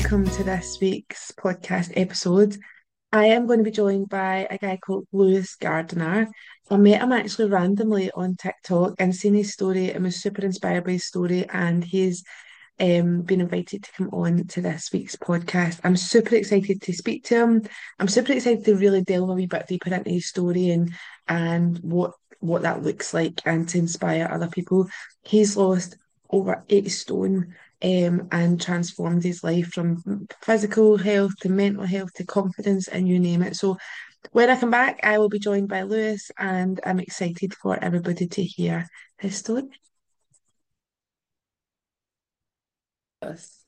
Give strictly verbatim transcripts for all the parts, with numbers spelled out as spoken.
welcome to this week's podcast episode. I am going to be joined by a guy called Lewis Gardiner. I met him actually randomly on TikTok and seen his story and was super inspired by his story, and he's um, been invited to come on to this week's podcast. I'm super excited to speak to him. I'm super excited to really delve a wee bit deeper into his story and and what what that looks like and to inspire other people. He's lost over eight stone um, and transformed his life from physical health to mental health to confidence and you name it. So when I come back, I will be joined by Lewis, and I'm excited for everybody to hear his story. Yes.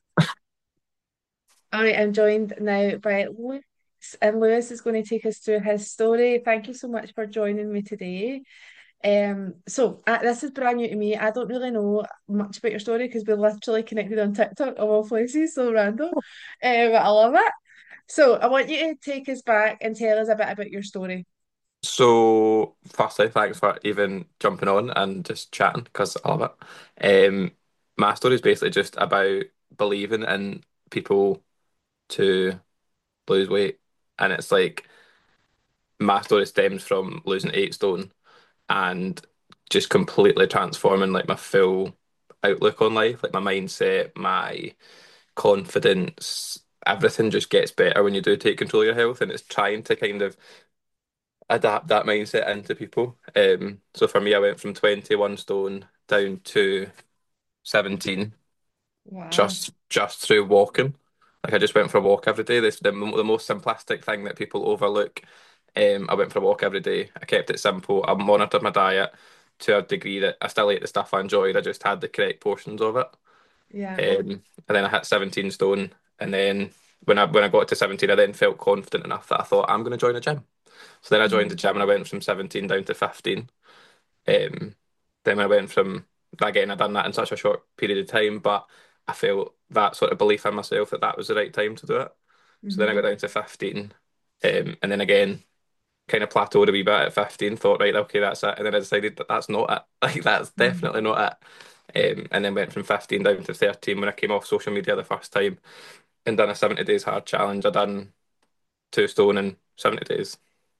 All right, I'm joined now by Lewis, and Lewis is going to take us through his story. Thank you so much for joining me today. Um, so uh, this is brand new to me. I don't really know much about your story because we literally connected on TikTok of all places, so random. Um, I love it. So I want you to take us back and tell us a bit about your story. So, firstly, thanks for even jumping on and just chatting because I love it. Um, my story is basically just about believing in people to lose weight, and it's like my story stems from losing eight stone and just completely transforming like my full outlook on life, like my mindset, my confidence, everything just gets better when you do take control of your health, and it's trying to kind of adapt that mindset into people. Um, so for me, I went from twenty-one stone down to seventeen Wow. just just through walking. Like I just went for a walk every day. This the, the most simplistic thing that people overlook. Um, I went for a walk every day. I kept it simple. I monitored my diet to a degree that I still ate the stuff I enjoyed. I just had the correct portions of it. Yeah. Um, and then I hit seventeen stone. And then when I when I got to seventeen, I then felt confident enough that I thought I'm going to join a gym. So then I joined the Mhm. gym and I went from seventeen down to fifteen. Um, then I went from again, I'd done that in such a short period of time, but I felt that sort of belief in myself that that was the right time to do it. So then I got Mhm. down to fifteen, um, and then again, kind of plateaued a wee bit at fifteen. Thought, right, okay, that's it, and then I decided that that's not it. Like that's Mhm. definitely not it. Um, and then went from fifteen down to thirteen when I came off social media the first time and done a seventy days hard challenge. I done two stone in seventy days.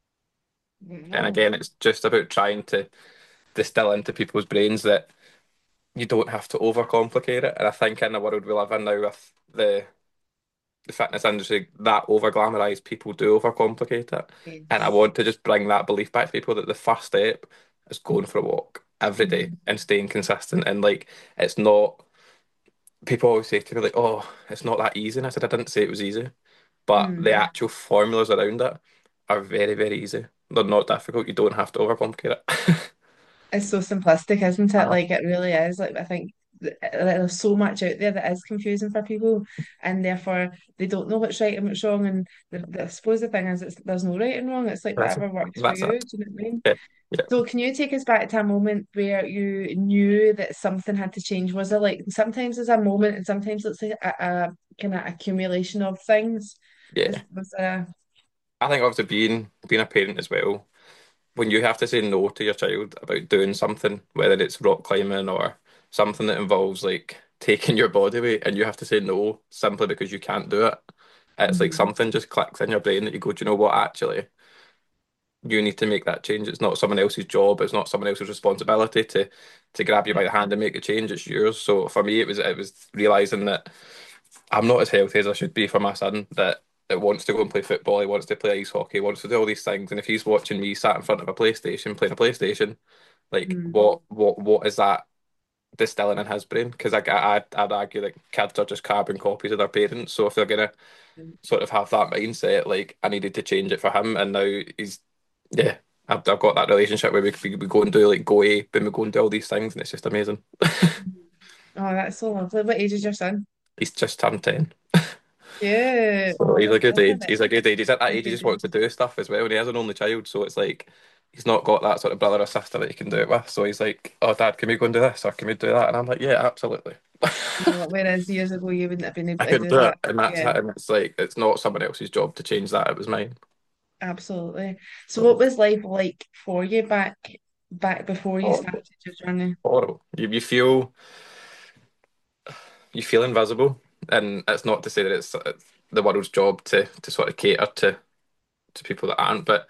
And Wow. again, it's just about trying to distill into people's brains that you don't have to overcomplicate it. And I think in the world we live in now with the the fitness industry, that over glamorized people do overcomplicate it. And I Yes. want to just bring that belief back to people that the first step is going for a walk every day Mhm. and staying consistent. And like it's not people always say to me like, oh, it's not that easy. And I said I didn't say it was easy. But the Mm. actual formulas around it are very, very easy. They're not difficult. You don't have to overcomplicate it. It's so simplistic, isn't it? Uh, Like it really is. Like I think th- there's so much out there that is confusing for people, and therefore they don't know what's right and what's wrong. And the, the, I suppose the thing is, it's, there's no right and wrong. It's like that's it. whatever works for That's you. it. Do you know what I mean? Yeah. Yeah. So can you take us back to a moment where you knew that something had to change? Was it like sometimes it's a moment and sometimes it's like a, a kind of accumulation of things? Is Yeah. was a I think obviously being being a parent as well, when you have to say no to your child about doing something, whether it's rock climbing or something that involves like taking your body weight, and you have to say no simply because you can't do it, it's like Mhm. something just clicks in your brain that you go, do you know what, actually, you need to make that change. It's not someone else's job, it's not someone else's responsibility to to grab you by the hand and make the change, it's yours. So for me it was it was realizing that I'm not as healthy as I should be for my son that that wants to go and play football, he wants to play ice hockey, wants to do all these things. And if he's watching me sat in front of a PlayStation playing a PlayStation, like Mm. what what what is that distilling in his brain? Because I, I I'd, I'd argue that kids are just carbon copies of their parents. So if they're gonna sort of have that mindset, like I needed to change it for him, and now he's yeah. I've, I've got that relationship where we, we, we go and do like go ape and we go and do all these things and it's just amazing. Oh, that's so lovely. What age is your son? He's just turned ten. Yeah. So Oh, he's a that's good age. lovely. He's a good age. He's at that A age he good just wants to do stuff as well. And he has an only child, so it's like he's not got that sort of brother or sister that he can do it with. So he's like, "Oh, Dad, can we go and do this or can we do that?" And I'm like, "Yeah, absolutely." Yeah, whereas years ago you wouldn't have been able I to couldn't do do it, that. and that's Yeah, it. And it's like it's not someone else's job to change that. It was mine. absolutely. So what So was life like for you back back before you horrible, started your journey? horrible. You, you feel you feel invisible. and it's not to say that it's, it's the world's job to to sort of cater to to people that aren't, but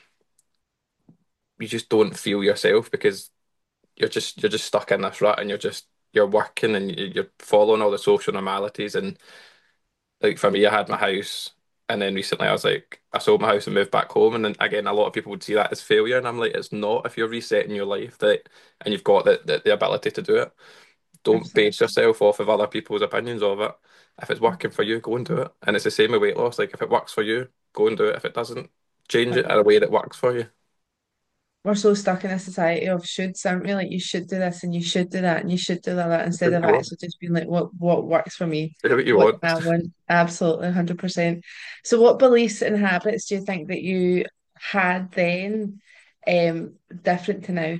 you just don't feel yourself because you're just you're just stuck in this rut, and you're just you're working and you- you're following all the social normalities. And like for me, I had my house, and then recently I was like, I sold my house and moved back home. And then again, a lot of people would see that as failure, and I'm like, it's not. If you're resetting your life, that and you've got the, the the ability to do it, don't base Absolutely. yourself off of other people's opinions of it. If it's working for you, go and do it. And it's the same with weight loss. Like if it works for you, go and do it. If it doesn't, change it in a way that works for you. We're so stuck in a society of shoulds, aren't we? Like you should do this and you should do that and you should do that Do instead what of you want. actually just being like, what what works for me? Do what you What want. do I want? Absolutely, one hundred percent. So what beliefs and habits do you think that you had then um different to now?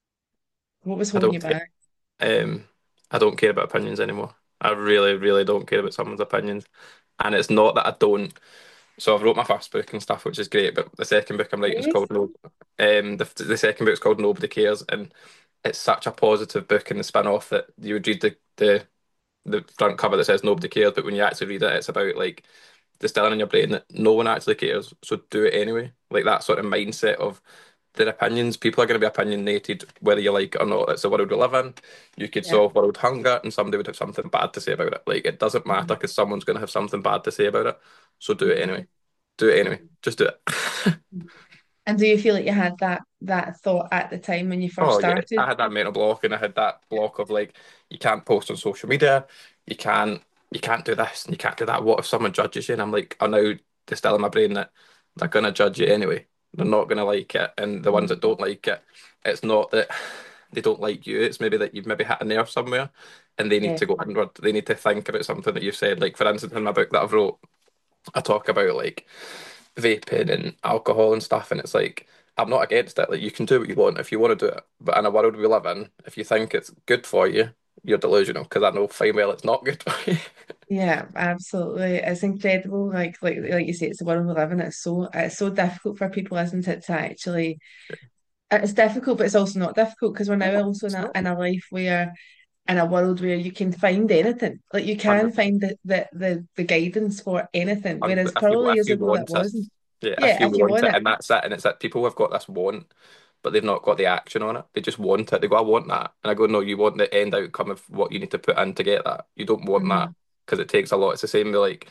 What was I holding don't you back? Um, I don't care about opinions anymore. I really, really don't care about someone's opinions. And it's not that I don't. So I've wrote my first book and stuff, which is great. But the second book I'm writing is called No. Amazing. Um, the the second book is called Nobody Cares, and it's such a positive book in the spin off that you would read the the the front cover that says Nobody Cares, but when you actually read it, it's about like distilling in your brain that no one actually cares, so do it anyway. Like that sort of mindset of their opinions. People are going to be opinionated whether you like it or not. It's the world we live in. You could Yeah. solve world hunger and somebody would have something bad to say about it. Like it doesn't matter Mhm. because someone's going to have something bad to say about it. So do it Mhm. anyway. Do it anyway. Just do it. And do you feel like you had that that thought at the time when you first Oh yeah, I started? had that mental block, and I had that block of like, you can't post on social media, you can't, you can't do this, and you can't do that. What if someone judges you? And I'm like, I now distill in my brain that they're gonna judge you anyway. They're not gonna like it, and the ones that Mhm. don't like it, it's not that they don't like you. It's maybe that you've maybe hit a nerve somewhere, and they need Yeah. to go inward. They need to think about something that you've said. Like for instance, in my book that I've wrote, I talk about like vaping and alcohol and stuff, and it's like I'm not against it. Like you can do what you want if you want to do it, but in a world we live in, if you think it's good for you, you're delusional because I know fine well it's not good for you. Yeah, absolutely. It's incredible. Like like like you say, it's the world we live in. It's so it's so difficult for people, isn't it, to actually it's difficult, but it's also not difficult because we're now No, also in it's a not. in a life where in a world where you can find anything. Like you can one hundred percent. find the the the, the guidance for anything. Whereas If you probably if years you ago that want it, wasn't. yeah, if Yeah, you if you want want it, it. and that's it, and it's that people have got this want, but they've not got the action on it. They just want it. They go, I want that, and I go, no, you want the end outcome of what you need to put in to get that. You don't want that Hmm. because it takes a lot. It's the same with like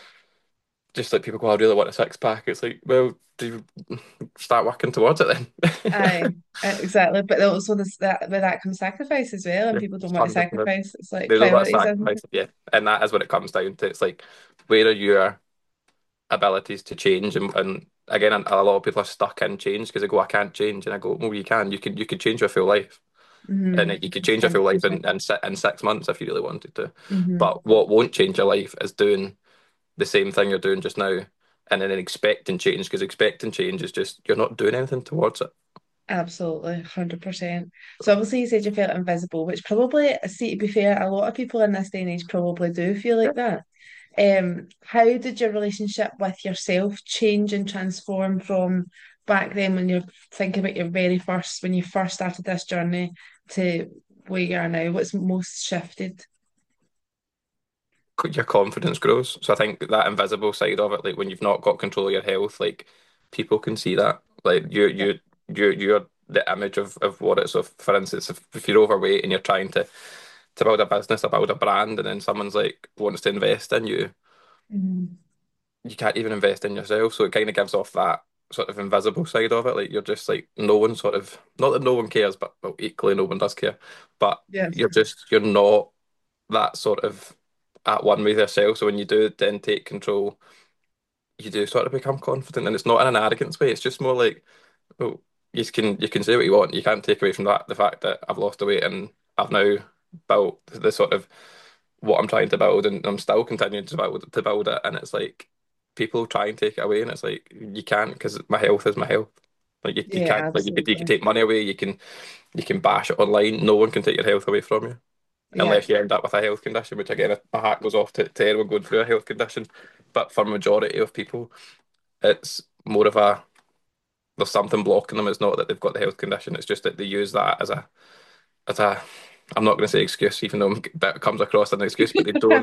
just like people go, I really want a six pack. It's like, well, do you start working towards it then? Aye, uh, exactly. But also this that with that comes sacrifice as well, and Yeah, people don't want to one hundred percent. sacrifice. It's like There's a lot of priorities, isn't sacrifice, it? yeah, and that is what it comes down to. It's like, where are your abilities to change? And, and again, a a lot of people are stuck in change because they go, I can't change, and I go, well, you can. You could you could change your full life, Mm-hmm. and you could change your full life in one hundred percent. in, si- in six months if you really wanted to. Mm-hmm. But what won't change your life is doing the same thing you're doing just now, and then expecting change because expecting change is just you're not doing anything towards it. Absolutely, one hundred percent. So obviously you said you felt invisible, which probably, see, to be fair, a lot of people in this day and age probably do feel like that. Um, how did your relationship with yourself change and transform from back then when you're thinking about your very first, when you first started this journey to where you are now? What's most shifted? Your confidence grows. So I think that invisible side of it, like when you've not got control of your health, like people can see that. Like you, Yeah. you, you, you're the image of of what it's. So for instance, if, if you're overweight and you're trying to to build a business or build a brand, and then someone's like wants to invest in you, Mhm. you can't even invest in yourself. So it kind of gives off that sort of invisible side of it. Like you're just like no one sort of not that no one cares, but well, equally no one does care. But Yes. you're just you're not that sort of at one with yourself. So when you do then take control, you do sort of become confident, and it's not in an arrogance way. It's just more like, well, you can you can say what you want. You can't take away from that the fact that I've lost the weight and I've now built the sort of what I'm trying to build, and I'm still continuing to build to build it. And it's like people try and take it away, and it's like you can't because my health is my health. Like you, you Yeah, can't like you could you can absolutely. take money away, you can you can bash it online. No one can take your health away from you Yeah. unless you end up with a health condition, which again, my hat goes off to, to anyone going through a health condition. But for a majority of people, it's more of a there's something blocking them. It's not that they've got the health condition. It's just that they use that as a as a I'm not going to say excuse, even though that comes across as an excuse, but they don't.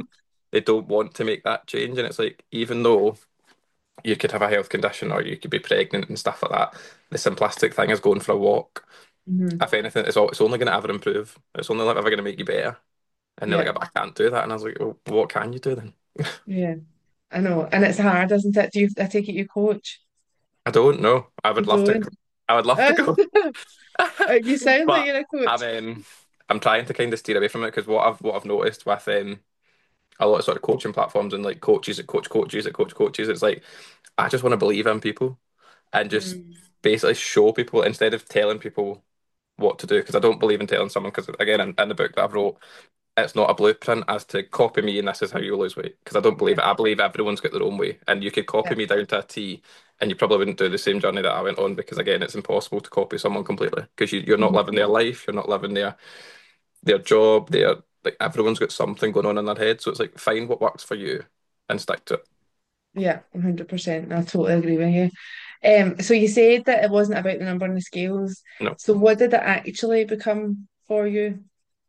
they don't want to make that change. And it's like, even though you could have a health condition or you could be pregnant and stuff like that, the simplistic thing is going for a walk. Hmm. If anything, it's all, it's only going to ever improve. It's only ever going to make you better. And they're Yeah, like, I can't do that. And I was like, well, what can you do then? yeah, I know. And it's hard, isn't it? Do you, I take it you coach? I don't know. I You would love to. don't? I would love to go, You sound like but you're a I'm coach. um, I'm trying to kind of steer away from it because what I've what I've noticed with um, a lot of sort of coaching platforms and like coaches that coach coaches that coach coaches, it's like I just want to believe in people and just Mm. basically show people instead of telling people what to do because I don't believe in telling someone because again in, in the book that I've wrote it's not a blueprint as to copy me and this is how you lose weight because I don't believe Yeah, it. I believe everyone's got their own way and you could copy yeah. me down to a T and you probably wouldn't do the same journey that I went on because again it's impossible to copy someone completely because you, you're not living Mhm. their life, you're not living their their job, their like everyone's got something going on in their head. So it's like find what works for you and stick to it. Yeah, one hundred percent. I totally agree with you. Um, so you said that it wasn't about the number on the scales. No, So what did it actually become for you?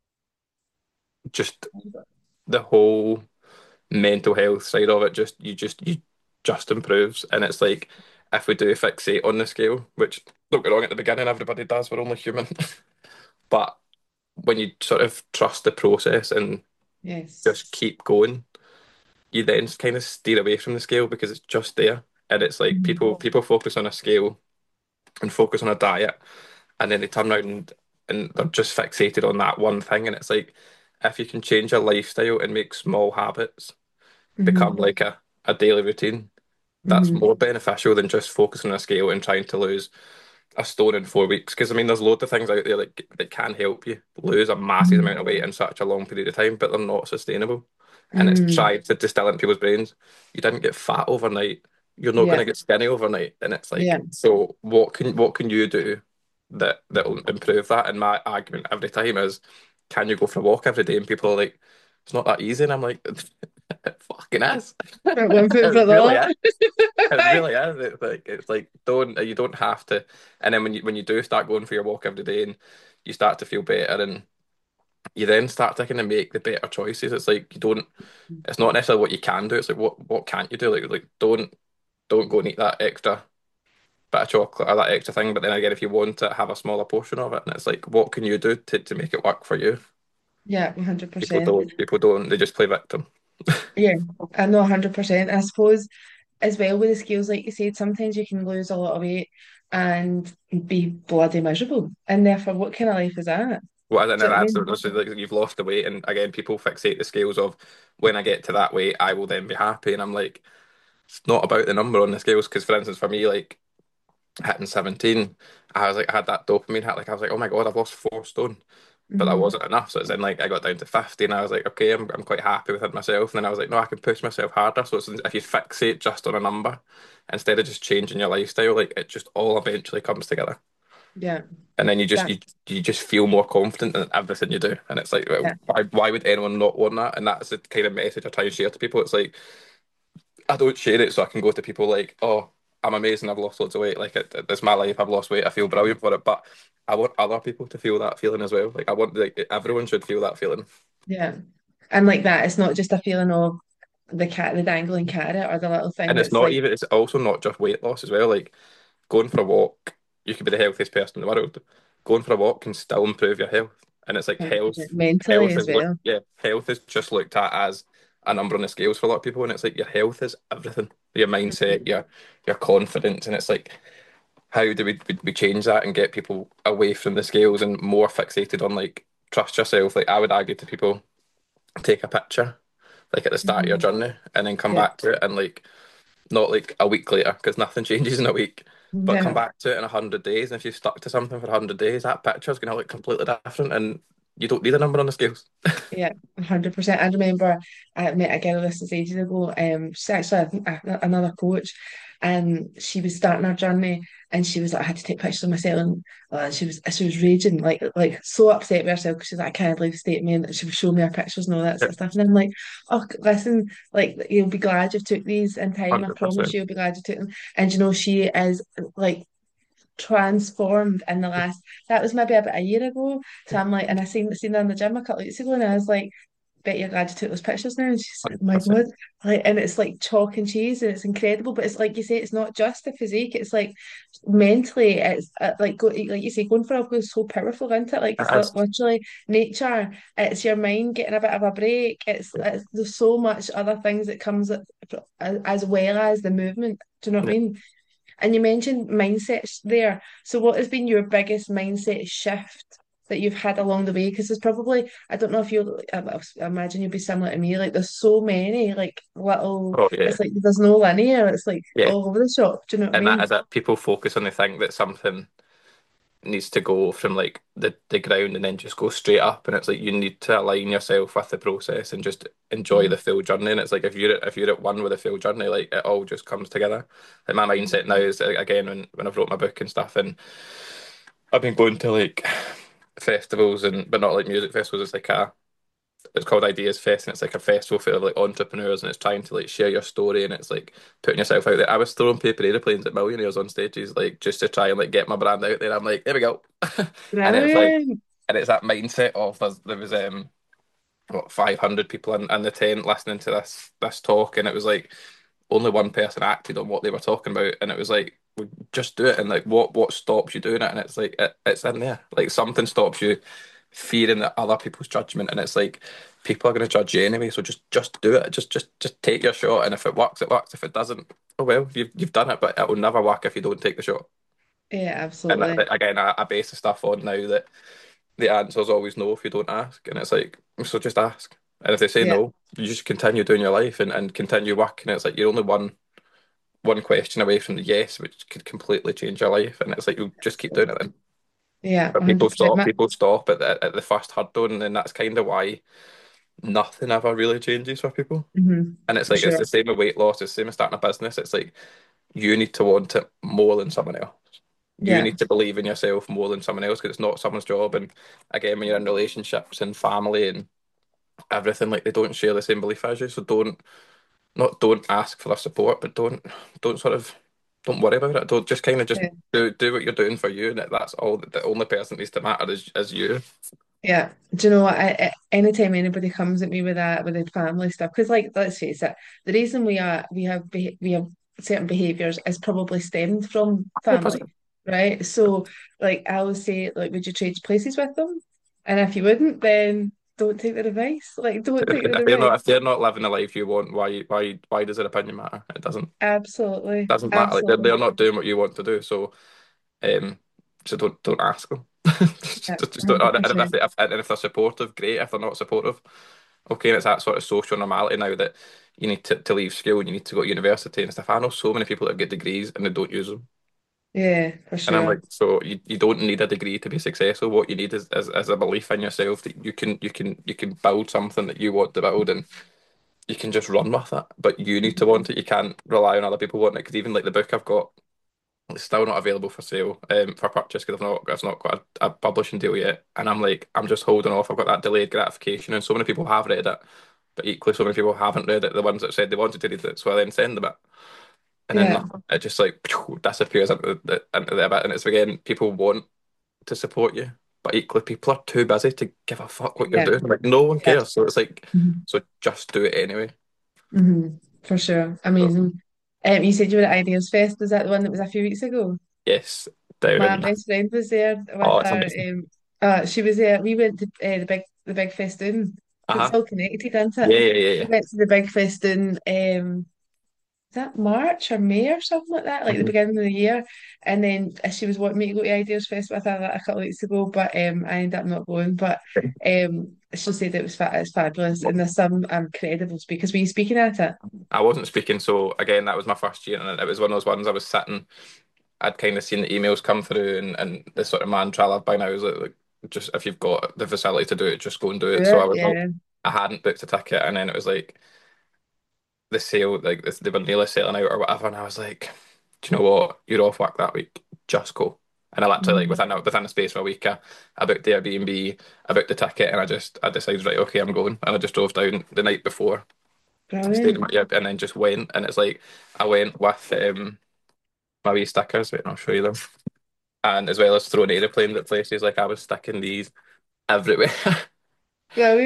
just the whole mental health side of it, just you just you just improves. And it's like if we do fixate on the scale, which don't get wrong at the beginning, everybody does, we're only human. But when you sort of trust the process and Yes. just keep going, you then kind of steer away from the scale because it's just there. And it's like Mhm. people people focus on a scale and focus on a diet, and then they turn around and, and they're just fixated on that one thing. And it's like if you can change your lifestyle and make small habits become Hmm. like a, a daily routine, that's Hmm. more beneficial than just focusing on a scale and trying to lose a stone in four weeks. Because I mean, there's loads of things out there that, that can help you lose a massive amount of weight in such a long period of time, but they're not sustainable. And it's Hmm. tried to distill into people's brains. You didn't get fat overnight. You're not going Yeah, to get skinny overnight. And it's yeah. like, so what can what can you do that that will improve that? And my argument every time is, can you go for a walk every day? And people are like, it's not that easy. And I'm like, it fucking is. Right, one foot for It the really is. other. It really is. It's like it's like don't you don't have to. And then when you when you do start going for your walk every day and you start to feel better and you then start to kind of make the better choices. It's like you don't. It's not necessarily what you can do. It's like what what can't you do? Like like don't don't go and eat that extra bit of chocolate or that extra thing. But then again, if you want it, have a smaller portion of it. And it's like what can you do to to make it work for you? Yeah, People one hundred percent. don't. People don't. They just play victim. Yeah, I know one hundred percent. I suppose as well with the scales, like you said, sometimes you can lose a lot of weight and be bloody miserable. And therefore, what kind of life is that? Well, and Do then you know what I that's mean? so like you've lost the weight, and again, people fixate the scales of when I get to that weight, I will then be happy, and I'm like, it's not about the number on the scales. Because for instance, for me, like hitting seventeen, I was like, I had that dopamine hit, like I was like, oh my God, I've lost four stone, but that Hmm. wasn't enough. So it's then like I got down to fifty, and I was like, okay, I'm I'm quite happy with it myself. And then I was like, no, I can push myself harder. So it's, if you fixate just on a number instead of just changing your lifestyle, like it just all eventually comes together. Yeah, And then you just that, you, you just feel more confident in everything you do, and it's like, well, yeah, why why would anyone not want that? And that's the kind of message I try and share to people. It's like I don't share it so I can go to people like, oh, I'm amazing, I've lost loads of weight, like it, it's my life, I've lost weight, I feel brilliant for it, but I want other people to feel that feeling as well. Like I want like everyone should feel that feeling. yeah. And like that, it's not just a feeling of the cat, the dangling carrot or the little thing. And it's It's not like, even it's also not just weight loss as well. Like going for a walk, you could be the healthiest person in the world. Going for a walk can still improve your health. And it's like health, one hundred percent mentally health as is look, well. yeah, health is just looked at as a number on the scales for a lot of people. And it's like your health is everything. Your mindset, Mhm. your your confidence. And it's like, how do we, we, we change that and get people away from the scales and more fixated on like trust yourself? Like I would argue to people, take a picture like at the start of your Mhm. journey and then come Yeah, back to it and like not like a week later because nothing changes in a week. But come yeah. back to it in a hundred days, and if you've stuck to something for a hundred days, that picture is going to look completely different, and you don't need a number on the scales. Yeah, one hundred percent. I remember I met a girl this was ages ago. Um, she's actually a, a- another coach, and she was starting her journey, and she was like, I had to take pictures of myself, and uh, she was she was raging, like like so upset with herself because she's like, I can't believe the state of me, and she was showing me her pictures and all that sort of stuff, and I'm like, oh, listen, like you'll be glad you took these in time. I Hundred promise percent. you'll be glad you took them. And you know, she is like transformed in the last that was maybe about a year ago. So I'm like, and I seen seen her in the gym a couple of weeks ago, and I was like, bet you're glad you took those pictures now. And she's like, my God. one hundred percent. Like, and it's like chalk and cheese and it's incredible. But it's like you say, it's not just the physique. It's like mentally, it's uh, like, go, like you say, going for a walk is so powerful, isn't it? Like, It it's li- is. literally nature. It's your mind getting a bit of a break. It's, Yeah. it's there's so much other things that comes as, as well as the movement. Do you know what I Yeah. mean? And you mentioned mindsets there. So what has been your biggest mindset shift that you've had along the way? Because there's probably, I don't know if you, I, I imagine you'll be similar to me. Like there's so many like little, Oh yeah. it's like there's no linear. It's like Yeah. all over the shop. Do you know what I And that mean? is it. People focus on the thing that something needs to go from like the, the ground and then just go straight up. And it's like you need to align yourself with the process and just enjoy Mhm. the full journey. And it's like if you're if you're at one with the full journey, like it all just comes together. Like my mindset now is like, again when when I've wrote my book and stuff, and I've been going to like festivals and but not like music festivals. It's like a it's called Ideas Fest, and it's like a festival for like entrepreneurs, and it's trying to like share your story, and it's like putting yourself out there. I was throwing paper airplanes at millionaires on stages, like just to try and like get my brand out there. I'm like, there we go, and it's like, Brilliant. and it's that mindset of there's, there was um what five hundred people in, in the tent listening to this this talk, and it was like only one person acted on what they were talking about, and it was like well, just do it, and like what what stops you doing it, and it's like it, it's in there, like something stops you fearing that other people's judgment, and it's like people are going to judge you anyway, so just just do it, just just just take your shot, and if it works, it works. If it doesn't, oh well, you've you've done it, but it will never work if you don't take the shot. Yeah, And absolutely. that, again, I, I base the stuff on now that the answer's always no if you don't ask. And it's like, so just ask. And if they say Yeah, no, you just continue doing your life and, and continue working. It's like you're only one one question away from the yes, which could completely change your life. And it's like you just keep doing it then. yeah, But people one hundred percent. stop, Ma- people stop at the, at the first hurdle, and then that's kind of why nothing ever really changes for people. mhm, And it's for like it's sure. the same with weight loss, it's the same as starting a business. It's like you need to want it more than someone else. You Yeah, need to believe in yourself more than someone else because it's not someone's job. And again, when you're in relationships and family and everything, like they don't share the same belief as you. So don't not don't ask for their support, but don't don't sort of don't worry about it. Don't just kind of just yeah. do do what you're doing for you, and that's all. The only person that needs to matter is is you. Yeah. Do you know what? I, I, anytime anybody comes at me with that, with the family stuff, because like, let's face it, the reason we are we have beha- we have certain behaviors is probably stemmed from family, one hundred percent. right? So, like, I always say, like, would you trade places with them? And if you wouldn't, then don't take their advice. Like, don't take their If they're advice. not if they're not living the life you want, why why why does their opinion matter? It doesn't Absolutely, doesn't matter. Like they're absolutely. they're not doing what you want to do. So um, so don't don't ask them. Yeah, just, just don't. And if, one hundred percent. they, if and if they're supportive, great. If they're not supportive, okay. And it's that sort of social normality now that you need to, to leave school and you need to go to university and stuff. I know so many people that get degrees and they don't use them. Yeah, for And I'm like, sure. so you, you don't need a degree to be successful. What you need is, is, is a belief in yourself that you can you can you can build something that you want to build and you can just run with it. But you need to want it. You can't rely on other people wanting it. Because even like the book I've got, it's still not available for sale, um, for purchase because I've not I've not got a, a publishing deal yet. And I'm like, I'm just holding off. I've got that delayed gratification, and so many people have read it, but equally so many people haven't read it. The ones that said they wanted to read it, so I then send them it, and then Yeah, nothing. It just like disappears into the into the bit. And it's again, people want to support you, but equally people are too busy to give a fuck what you're yeah, doing. Like no one yeah. cares. So it's like, Mhm. so just do it anyway. Hmm. For sure. So Amazing. Um, you said you were at Ideas Fest. Was that the one that was a few weeks ago? yes, down My in best friend was there with oh, it's her. amazing. Um, uh, she was there. We went to uh, the big the big festoon. It's Uh-huh. all connected, isn't it? Yeah, yeah, yeah, We yeah. went to the big festoon. Um, is that March or May or something like that, like the Mhm. beginning of the year. And then uh, she was wanting me to go to Ideas Fest with her like, a couple of weeks ago, but um, I ended up not going. But um, she said it was fa it's fabulous, and there's some incredible speakers. Were you speaking at it? I wasn't speaking, so again, that was my first year, and it was one of those ones I was sitting. I'd kind of seen the emails come through, and, and the sort of mantra I live by now is like, like, just if you've got the facility to do it, just go and do Do it. So I it, was like, yeah, I hadn't booked a ticket, and then it was like the sale, like this, they were nearly selling out or whatever, and I was like, do you know what? You're off work that week. Just go. And I literally like Mhm. within a, within the space of a week, I, I booked the Airbnb, I booked the ticket, and I just I decided right, okay, I'm going, and I just drove down the night before, stayed in Brilliant. my yeah, and then just went, and it's like I went with um my wee stickers. Wait, I'll show you them. And as well as throwing aeroplanes at places, like I was sticking these everywhere. Brilliant.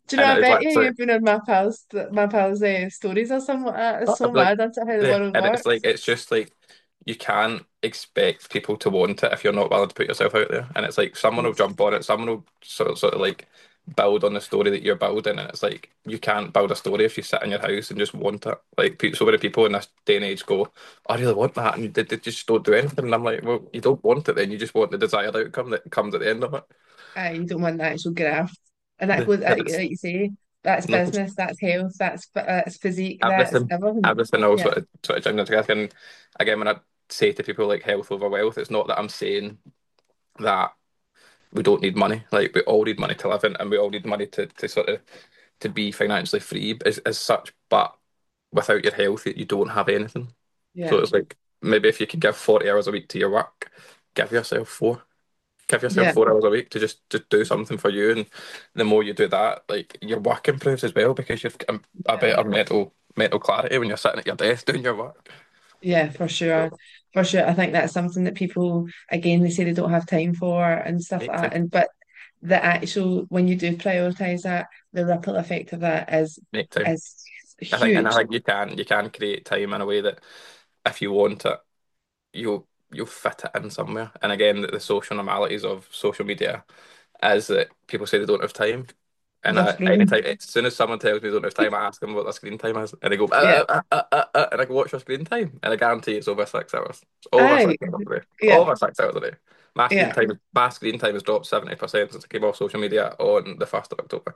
Do you know, And I it was bet you literally, you've been on my pals, my pals' uh, stories or something like that. It's so I'd be like, mad. That's how the yeah. world And it's like, works. it's just like, you can't expect people to want it if you're not willing to put yourself out there. And it's like, someone will jump on it, someone will sort of, sort of like build on the story that you're building. And it's like, you can't build a story if you sit in your house and just want it. Like, pe- so many people in this day and age go, I really want that. And they, they just don't do anything. And I'm like, well, you don't want it then. You just want the desired outcome that comes at the end of it. Uh, you don't want the actual graft. And that The- goes, like, That's, like you say, that's no, business, that's health, that's that's physique, that's everything, everything. everything else Yeah, sort of, sort of joined together. And again, when I say to people like health over wealth, it's not that I'm saying that we don't need money. Like we all need money to live in, and we all need money to, to sort of to be financially free as, as such. But without your health, you don't have anything. So yeah, it's like maybe if you could give forty hours a week to your work, give yourself four. Give yourself yeah, four hours a week to just just do something for you, and the more you do that, like your work improves as well because you've a, a yeah. better mental mental clarity when you're sitting at your desk doing your work. Yeah, for sure. For sure. I think that's something that people, again, they say they don't have time for and stuff Make like that. time, And but the actual, when you do prioritize that, the ripple effect of that is make time. is I think, and I huge. think you can you can create time in a way that if you want it, you'll you'll fit it in somewhere. And again, the, the social normalities of social media is that people say they don't have time. And They're I, thrown. anytime, as soon as someone tells me they don't have time, I ask them what their screen time is, and they go, Yeah. uh, uh, uh, uh, uh, and I go, what's your screen time? And I guarantee it's over six hours. It's over Aye. six hours a day. Yeah. Over six hours a day. My screen Yeah. time, my screen time has dropped seventy percent since I came off social media on the first of October.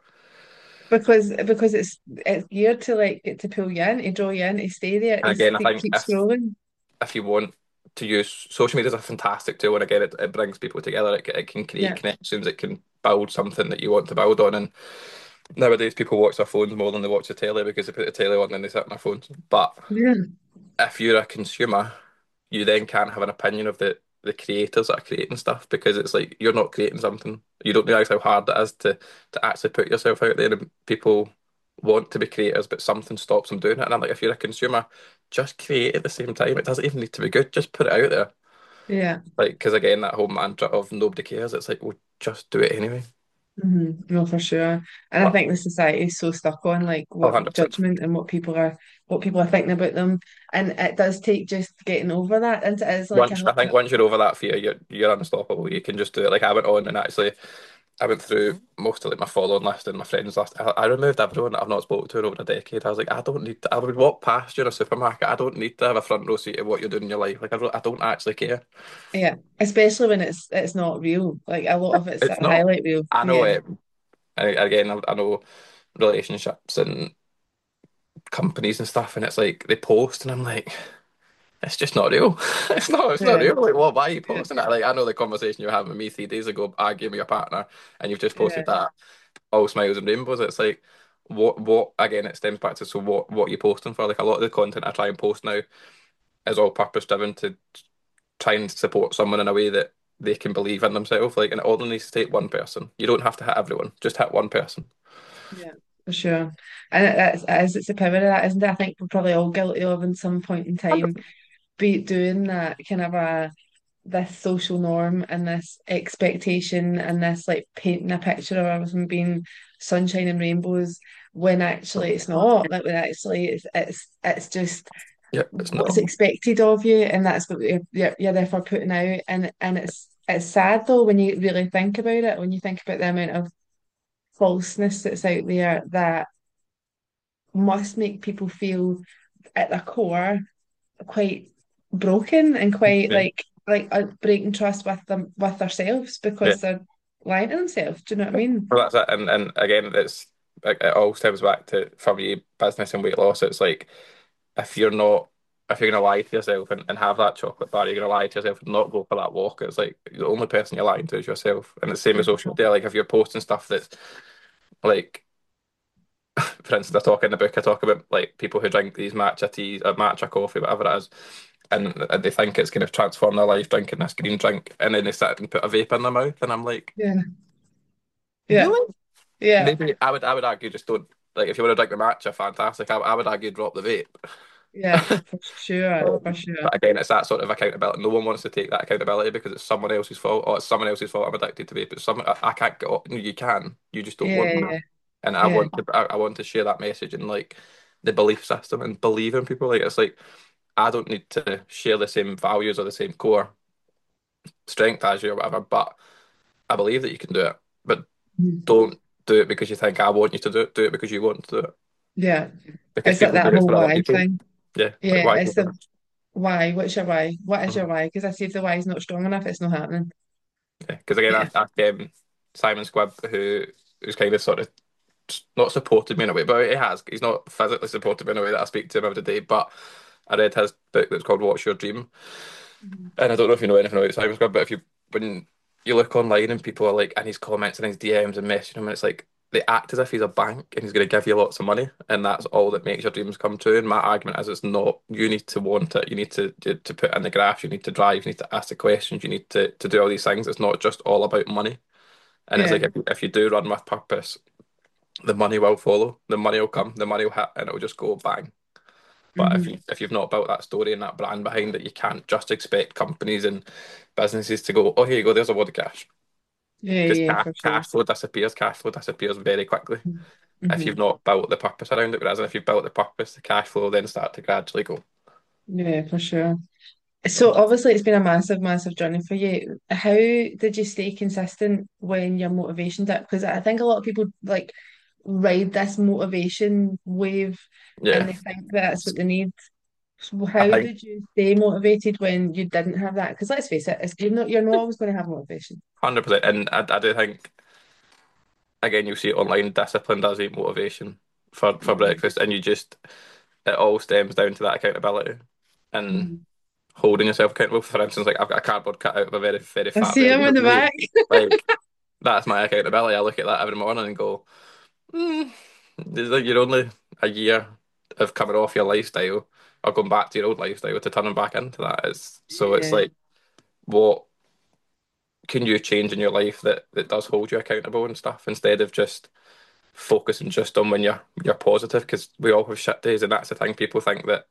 Because because it's it's geared to like get to pull you in, to draw you in, to stay there, And to, again, I to think keep if scrolling. if you want to use social media is a fantastic tool, and again, it, it brings people together. It, it can create Yeah. connections. It can build something that you want to build on. And nowadays, people watch their phones more than they watch the telly because they put the telly on and they sit on their phones. But Yeah. if you're a consumer, you then can't have an opinion of the the creators that are creating stuff because it's like you're not creating something. You don't realize how hard it is to to actually put yourself out there, and people want to be creators, but something stops them doing it. And I'm like, if you're a consumer, just create at the same time. It doesn't even need to be good. Just put it out there. Yeah. Like, because again, that whole mantra of nobody cares. It's like, well, just do it anyway. Hmm. No, for sure. And I But think the society is so stuck on like one what hundred percent. judgment and what people are what people are thinking about them. And it does take just getting over that. And it is like Once a I think once you're over that fear, you're you're unstoppable. You can just do it. Like I went on and actually I went through most of like my following list and my friends list. I, I removed everyone that I've not spoken to in over a decade. I was like, I don't need to, I would walk past you in a supermarket. I don't need to have a front row seat of what you're doing in your life. Like I don't I don't actually care. yeah, especially when it's it's not real. Like a lot of it's It's a not. highlight reel. I know Yeah. it. I, again, I, I know relationships and companies and stuff, and it's like they post, and I'm like, it's just not real. It's not. It's not Yeah. real. Like, what? Why are you Yeah. posting that? Like, I know the conversation you were having with me three days ago, arguing with your partner, and you've just Yeah. posted that all smiles and rainbows. It's like, what? What? Again, it stems back to so what? What are you posting for? Like, a lot of the content I try and post now is all purpose driven to try and support someone in a way that they can believe in themselves. Like, and it only needs to take one person. You don't have to hit everyone. Just hit one person. Yeah. For sure. And it, that's it is it's a power of that, isn't it? I think we're probably all guilty of in some point in time be doing that kind of a this social norm and this expectation and this like painting a picture of everything being sunshine and rainbows when actually it's not. Like when actually it's it's it's just Yeah, it's what's not. expected of you, and that's what you're, you're, you're therefore putting out. And and it's it's sad though when you really think about it, when you think about the amount of falseness that's out there that must make people feel at their core quite broken and quite Yeah. like like uh, breaking trust with them with themselves Yeah. because they're lying to themselves. Do you know what I mean? Well, that's it. And and again, it's like it all stems back to for me business and weight loss. It's like if you're not if you're gonna lie to yourself and, and have that chocolate bar, you're gonna lie to yourself and not go for that walk. It's like the only person you're lying to is yourself. And it's the same as social media. Like if you're posting stuff that's like, for instance, I talk in the book, I talk about like people who drink these matcha teas or matcha coffee, whatever it is, and they think it's going to transform their life drinking this green drink, and then they sit and put a vape in their mouth, and I'm like, Yeah, yeah, really? yeah, Maybe I would I would argue just don't like if you want to drink the matcha, fantastic. I, I would argue drop the yeah, vape. for sure, for Um, sure. but again, it's that sort of accountability. No one wants to take that accountability because it's someone else's fault. Oh, it's someone else's fault. I'm addicted to vape. It's some I, I can't get off. No, you can. You just don't Yeah, want to. yeah. And I Yeah. want to I, I want to share that message and like the belief system and believe in people. Like it's like I don't need to share the same values or the same core strength as you or whatever, but I believe that you can do it. But Mhm. don't do it because you think I want you to do it. Do it because you want to do it. Yeah. Because It's like people do that it whole for other why people. thing. Yeah. Like Yeah, why go it's for the it? why. What's your why? What is your Mhm. why? Because I see if the why is not strong enough, it's not happening. Yeah. Because again, I, Yeah. I um, Simon Squibb, who who's kind of sort of not supported me in a way, but he has. He's not physically supported me in a way that I speak to him every day. But I read his book that's called What's Your Dream? Mhm. And I don't know if you know anything about Simon Squibb, but if you when you look online and people are like in his comments and his D Ms and messaging him, and it's like they act as if he's a bank and he's going to give you lots of money, and that's all that makes your dreams come true. And my argument is, it's not. You need to want it. You need to to, to put in the graft. You need to drive. You need to ask the questions. You need to to do all these things. It's not just all about money. And it's Yeah. like if, if you do run with purpose, the money will follow. The money will come. The money will hit, and it'll just go bang. But if Hmm. you if you've not built that story and that brand behind it, you can't just expect companies and businesses to go, oh, here you go, there's a wad of cash. Yeah, Because yeah, cash, for sure. cash flow disappears. Cash flow disappears very quickly if you've Hmm. not built the purpose around it. Whereas if you've built the purpose, the cash flow then start to gradually go. Yeah, for sure. So obviously it's been a massive, massive journey for you. How did you stay consistent when your motivation dipped? Because I think a lot of people like ride this motivation wave and Yeah, they think that's what they need. So I how think did you stay motivated when you didn't have that? Because let's face it, it's, you're not you're not always going to have motivation. one hundred percent. And I, I do think, again, you'll see it online, discipline does eat motivation for, for Hmm. breakfast. And you just, it all stems down to that accountability and Hmm. holding yourself accountable. For instance, like I've got a cardboard cutout of a very, very I fat see him version in of the me. back. Like, that's my accountability. I look at that every morning and go, hmm, there's like you're only a year of coming off your lifestyle or going back to your old lifestyle to turning back into that. It's so it's Yeah, like what can you change in your life that that does hold you accountable and stuff instead of just focusing just on when you're you're positive because we all have shit days and that's the thing people think that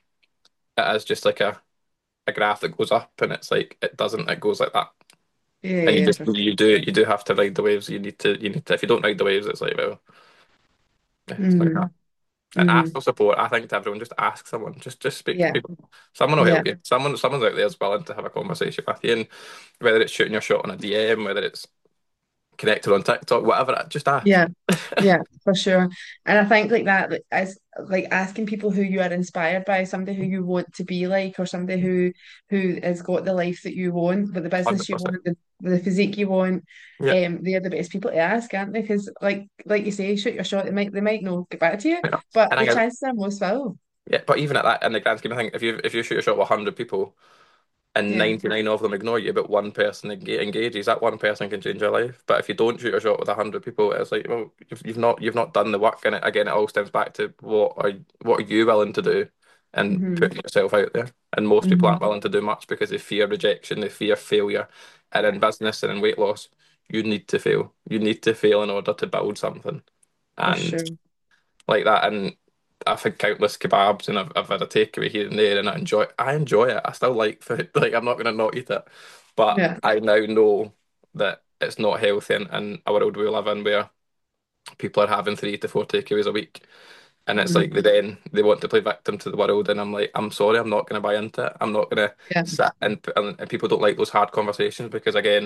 it is just like a, a graph that goes up and it's like it doesn't it goes like that yeah, and you yeah, just for you do you do have to ride the waves you need to you need to if you don't ride the waves it's like well yeah, sure. it's like Hmm. that. And ask Hmm. for support. I think to everyone, just ask someone. Just just speak to Yeah, people. Someone will yeah, help you. Someone someone's out there is willing to have a conversation with you. And whether it's shooting your shot on a D M, whether it's connected on TikTok, whatever, just ask. yeah. Yeah, for sure. And I think like that, like as like asking people who you are inspired by, somebody who you want to be like, or somebody who who has got the life that you want, with the business you one hundred percent. want, the, the physique you want, Yeah. um, they're the best people to ask, aren't they? Because like like you say, shoot your shot, they might they might not get back to you, Yeah. but And the I think chances are most will. yeah, but even at that in the grand scheme of things, if you if you shoot your shot with one hundred people and Yeah. ninety-nine of them ignore you, but one person enga- engages, that one person can change your life. But if you don't shoot your shot with one hundred people, it's like, well, you've, you've not you've not done the work. And it, again, it all stems back to what are what are you willing to do and Hmm. putting yourself out there. And most people aren't Hmm. willing to do much because they fear rejection, they fear failure. And in business and in weight loss, you need to fail. You need to fail in order to build something. For And sure. like that. And I've had countless kebabs and I've, I've had a takeaway here and there and I enjoy I enjoy it. I still like food. Like I'm not gonna not eat it. But Yeah. I now know that it's not healthy in, in a world we live in where people are having three to four takeaways a week. And it's like Hmm. they then they want to play victim to the world and I'm like, I'm sorry, I'm not gonna buy into it. I'm not gonna Yeah. sit and, and and people don't like those hard conversations because again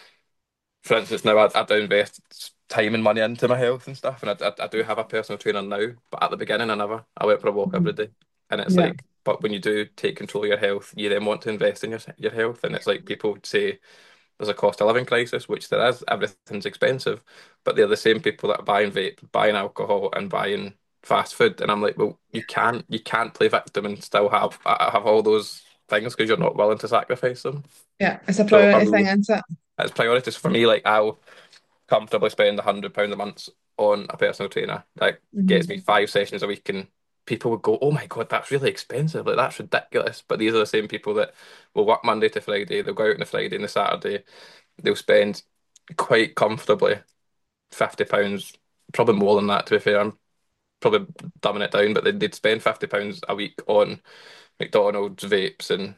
for instance, now I, I do invest time and money into my health and stuff, and I, I, I do have a personal trainer now. But at the beginning, I never. I went for a walk every Hmm. day, and it's Yeah. like, but when you do take control of your health, you then want to invest in your your health, and it's like people say there's a cost of living crisis, which there is. Everything's expensive, but they're the same people that are buying vape, buying alcohol, and buying fast food, and I'm like, well, you can't you can't play victim and still have have all those things because you're not willing to sacrifice them. Yeah. It's a So for priority thing, me, isn't it? it's priorities for me. Like I'll comfortably spend a hundred pounds a month on a personal trainer that gets Hmm. me five sessions a week, and people would go, "Oh my God, that's really expensive! Like that's ridiculous." But these are the same people that will work Monday to Friday. They'll go out on the Friday and the Saturday. They'll spend quite comfortably fifty pounds, probably more than that. To be fair, I'm probably dumbing it down, but they'd, they'd spend fifty pounds a week on McDonald's, vapes, and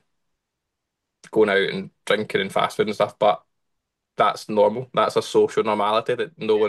going out and drinking and fast food and stuff. But that's normal. That's a social normality that no one.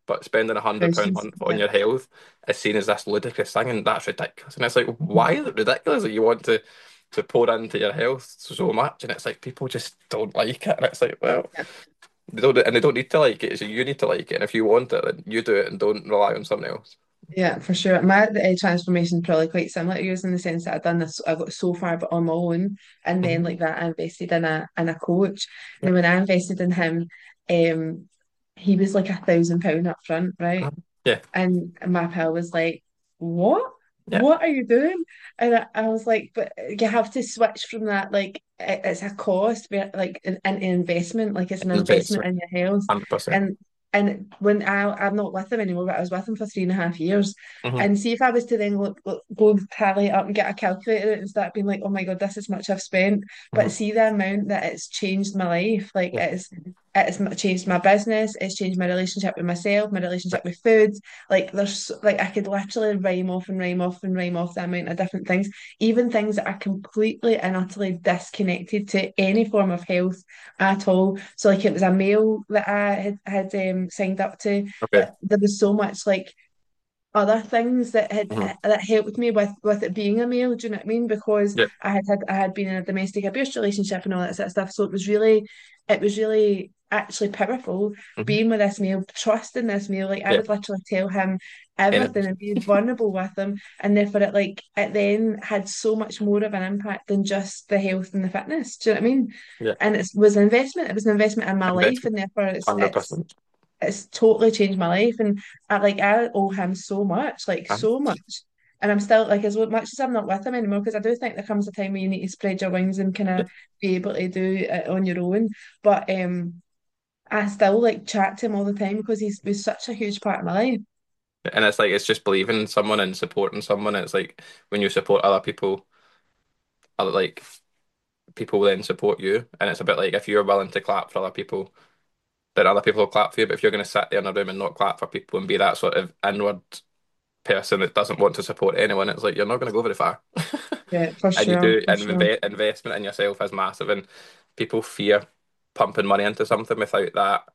but spending a hundred pound a Versus, month on yeah, your health is seen as this ludicrous thing, and that's ridiculous. And it's like, why is it ridiculous that you want to to pour into your health so much? And it's like people just don't like it, and it's like, well, yeah, they don't, and they don't need to like it. So you need to like it, and if you want it, then you do it, and don't rely on something else. yeah, for sure. My uh, transformation is probably quite similar to yours in the sense that I've done this, I got so far but on my own, and then Mhm. like that I invested in a in a coach. Yeah. Now when I invested in him, um, he was like a thousand pound up front, right? Mhm. Yeah. And my pal was like, "What? Yeah. What are you doing?" And I, I was like, "But you have to switch from that. Like, it, it's a cost, but like an, an investment. Like, it's an investment Investment, in your health." hundred percent. And and when I I'm not with him anymore, but I was with him for three and a half years. Mm-hmm. And see if I was to then look, look, go and tally it up and get a calculator and start being like, "Oh my God, this is much I've spent." But Mm-hmm. see the amount that it's changed my life. Like, Yeah. it's it's m- changed my business. It's changed my relationship with myself, my Yeah. relationship with food. Like there's like I could literally rhyme off and rhyme off and rhyme off the amount of different things, even things that are completely and utterly disconnected to any form of health at all. So like it was a meal that I had had um, signed up to, Okay. but there was so much like other things that had Mm-hmm. that helped me with with it being a meal. Do you know what I mean? Because Yeah. I had had I had been in a domestic abuse relationship and all that sort of stuff. So it was really, it was really actually powerful Mm-hmm. being with this meal, trusting this meal. Like I Yeah. would literally tell him And everything and be vulnerable with him, and therefore it like it then had so much more of an impact than just the health and the fitness. Do you know what I mean? yeah, And it was an investment. It was an investment in my life, investment, and therefore it's hundred it's percent. it's totally changed my life. And I like I owe him so much, like so much. And I'm still like as much as I'm not with him anymore, because I do think there comes a time where you need to spread your wings and kind Yeah. of be able to do it on your own. But um I still like chat to him all the time because he's was such a huge part of my life. And it's like it's just believing in someone and supporting someone. It's like when you support other people, other like people will then support you. And it's a bit like if you're willing to clap for other people, then other people will clap for you. But if you're going to sit there in a room and not clap for people and be that sort of inward person that doesn't want to support anyone, it's like you're not going to go very far. Yeah, for And you sure, do, for and sure. inve investment in yourself is massive, and people fear pumping money into something without that,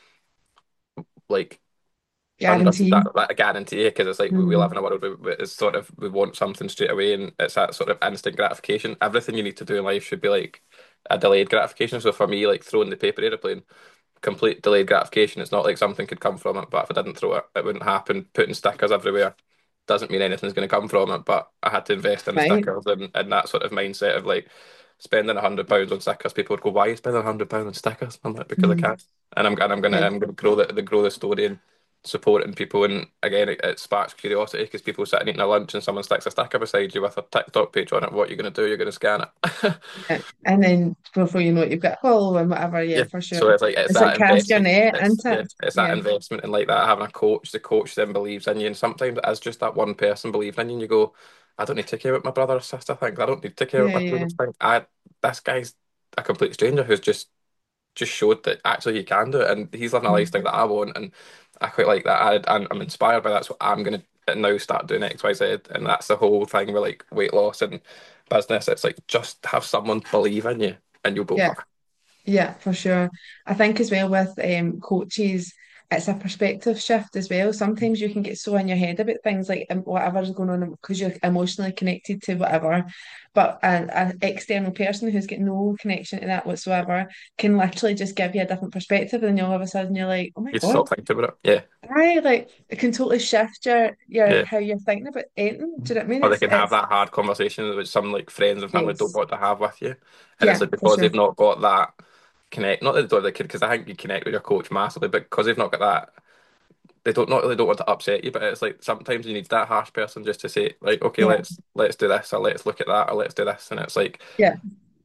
like under Guarantee. that, that guarantee, because it's like we, we live Mm, in a world where where it's sort of we want something straight away, and it's that sort of instant gratification. Everything you need to do in life should be like a delayed gratification. So for me, like throwing the paper airplane, complete delayed gratification. It's not like something could come from it, but if I didn't throw it, it wouldn't happen. Putting stickers everywhere doesn't mean anything's going to come from it, but I had to invest in the right. stickers and, and that sort of mindset of like spending a hundred pounds on stickers. People would go, "Why are you spending a hundred pounds on stickers?" I'm like, "Because I Mm, can." And I'm and I'm gonna yeah, I'm gonna grow the, the grow the story and supporting people. And again, it, it sparks curiosity because people sitting eating a lunch and someone sticks a sticker beside you with a TikTok page on it. What are you gonna do? You're gonna scan it. yeah. And then before you know it, you've got Hollow and whatever. Yeah, Yeah. for sure. So it's like it's It's like that cast your investment. net It's into yeah, it. it's that Yeah, investment and like that having a coach. The coach then believes in you, and sometimes it is just that one person believing in you. And you go, I don't need to care what my brother or sister thinks. I don't need to care what yeah, my yeah, parents think. I this guy's a complete stranger who's just just showed that actually he can do it, and he's living a mm, lifestyle that I want, and I quite like that. I, I'm, I'm inspired by that, so I'm gonna now start doing X, Y, Z, and that's the whole thing with like weight loss and business. It's like just have someone believe in you, and you'll go yeah. far. Yeah, for sure. I think as well with um coaches, it's a perspective shift as well. Sometimes you can get so in your head about things like um, whatever's going on because you're emotionally connected to whatever, but an, an external person who's got no connection to that whatsoever can literally just give you a different perspective, and then all of a sudden you're like, oh my You God, stop thinking about it. Yeah. I like it can totally shift your your Yeah. how you're thinking about anything. Do you know what I mean? Or they It's can have it's that hard conversation which some like friends and family don't yes, want to have with you. And it's yeah, like for because sure. they've not got that connect, not that they don't they could, because I think you connect with your coach massively, but because they've not got that, they don't not really don't want to upset you, but it's like sometimes you need that harsh person just to say, like, okay, Yeah, let's let's do this, or let's look at that, or let's do this. And it's like yeah,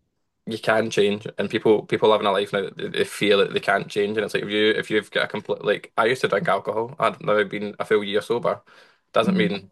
you can change, and people people living a life now that they, they feel that they can't change. And it's like if you if you've got a complete like I used to drink alcohol, I've now been a full year sober. Doesn't mhm, mean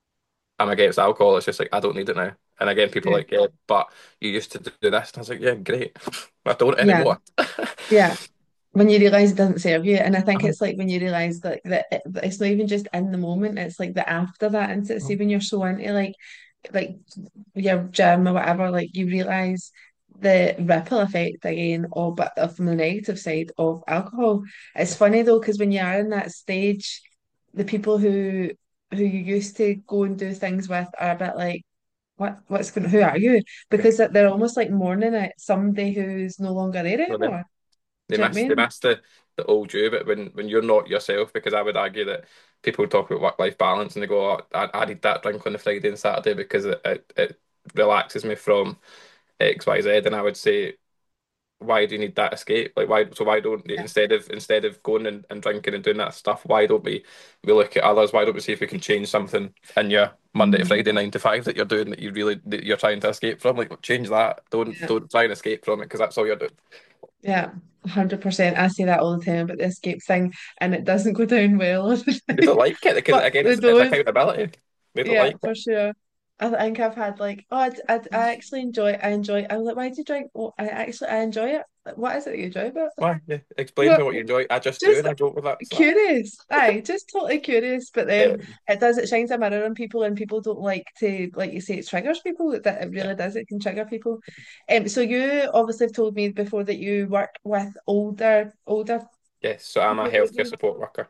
I'm against alcohol. It's just like I don't need it now. And again, people are yeah, like, yeah, but you used to do this. And I was like, yeah, great. I don't yeah, anymore. yeah. When you realize it doesn't serve you, and I think Uh-huh. it's like when you realize that that it, that it's not even just in the moment, it's like the after that, and see when you're so into like like your gym or whatever, like you realize the ripple effect again of but of from the negative side of alcohol. It's funny though, because when you are in that stage, the people who who you used to go and do things with are a bit like, what what's going who are you? Yeah. Because they're almost like mourning at somebody who's no longer there Well, they, anymore. they Do you know what miss I they mean? miss the, the old you, but when, when you're not yourself, because I would argue that people talk about work-life balance and they go, oh, I, I need that drink on the Friday and Saturday because it, it, it relaxes me from X, Y, Z. And I would say, why do you need that escape? Like why so why don't Yeah. instead of instead of going and, and drinking and doing that stuff, why don't we we look at others? Why don't we see if we can change something in your Monday to Mhm. Friday nine to five that you're doing that you really that you're trying to escape from? Like change that. Don't Yeah. don't try and escape from it because that's all you're doing. Yeah. one hundred percent. I say that all the time about the escape thing, and it doesn't go down well all the They don't time. like it because But again the it's it's those accountability. They don't Yeah, like for sure. I think I've had like, oh, I, I, I actually enjoy, I enjoy. I was like, why do you drink? Well, I actually, I enjoy it. Like, what is it that you enjoy about it? why. Yeah. Explain to me What? what you enjoy. I just do Just and I joke with that. So curious. Aye, just totally curious. But then um, it does, it shines a mirror on people, and people don't like to, like you say, it triggers people. That it yeah. really does. It can trigger people. Um, so you obviously have told me before that you work with older, older Yes. So I'm a people, don't healthcare you? support worker.